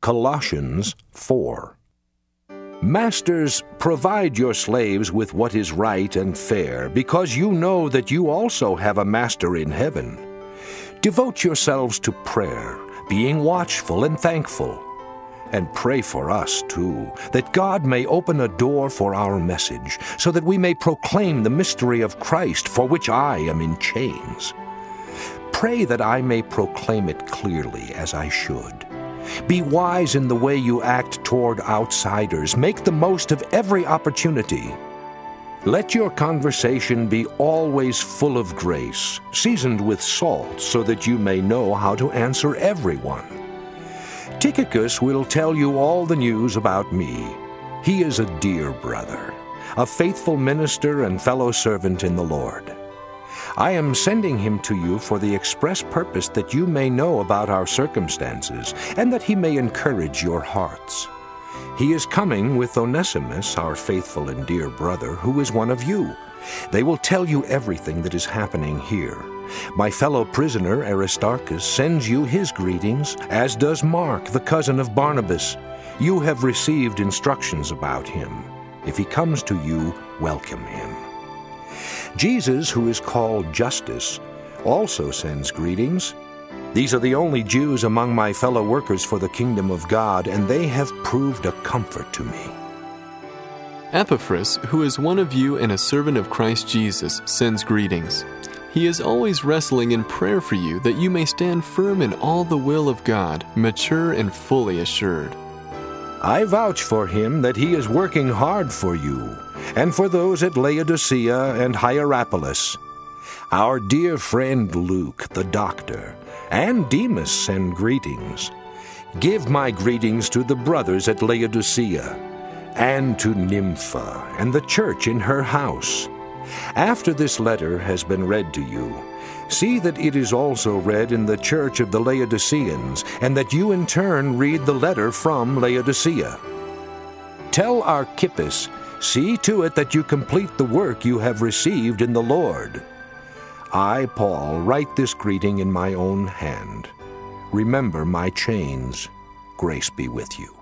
Colossians 4. Masters, provide your slaves with what is right and fair, because you know that you also have a master in heaven. Devote yourselves to prayer, being watchful and thankful. And pray for us, too, that God may open a door for our message, so that we may proclaim the mystery of Christ, for which I am in chains. Pray that I may proclaim it clearly as I should. Be wise in the way you act toward outsiders. Make the most of every opportunity. Let your conversation be always full of grace, seasoned with salt, so that you may know how to answer everyone. Tychicus will tell you all the news about me. He is a dear brother, a faithful minister and fellow servant in the Lord. I am sending him to you for the express purpose that you may know about our circumstances, and that he may encourage your hearts. He is coming with Onesimus, our faithful and dear brother, who is one of you. They will tell you everything that is happening here. My fellow prisoner Aristarchus sends you his greetings, as does Mark, the cousin of Barnabas. You have received instructions about him. If he comes to you, welcome him. Jesus, who is called Justus, also sends greetings. These are the only Jews among my fellow workers for the kingdom of God, and they have proved a comfort to me. Epaphras, who is one of you and a servant of Christ Jesus, sends greetings. He is always wrestling in prayer for you, that you may stand firm in all the will of God, mature and fully assured. I vouch for him that he is working hard for you, and for those at Laodicea and Hierapolis. Our dear friend Luke, the doctor, and Demas send greetings. Give my greetings to the brothers at Laodicea, and to Nympha and the church in her house. After this letter has been read to you, see that it is also read in the church of the Laodiceans, and that you in turn read the letter from Laodicea. Tell Archippus, see to it that you complete the work you have received in the Lord. I, Paul, write this greeting in my own hand. Remember my chains. Grace be with you.